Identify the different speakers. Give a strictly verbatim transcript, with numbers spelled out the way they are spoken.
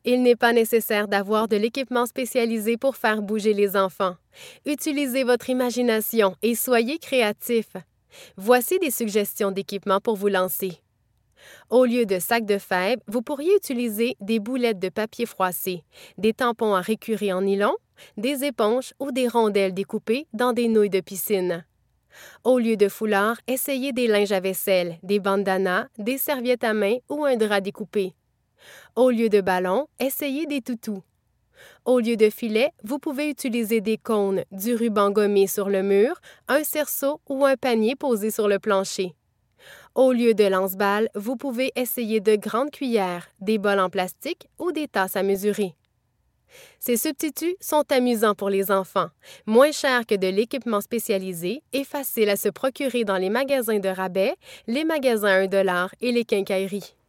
Speaker 1: Il n'est pas nécessaire d'avoir de l'équipement spécialisé pour faire bouger les enfants. Utilisez votre imagination et soyez créatifs. Voici des suggestions d'équipements pour vous lancer. Au lieu de sacs de fèves, vous pourriez utiliser des boulettes de papier froissé, des tampons à récurer en nylon, des éponges ou des rondelles découpées dans des nouilles de piscine. Au lieu de foulards, essayez des linges à vaisselle, des bandanas, des serviettes à main ou un drap découpé. Au lieu de ballons, essayez des toutous. Au lieu de filets, vous pouvez utiliser des cônes, du ruban gommé sur le mur, un cerceau ou un panier posé sur le plancher. Au lieu de lance-balles, vous pouvez essayer de grandes cuillères, des bols en plastique ou des tasses à mesurer. Ces substituts sont amusants pour les enfants, moins chers que de l'équipement spécialisé et faciles à se procurer dans les magasins de rabais, les magasins un dollar et les quincailleries.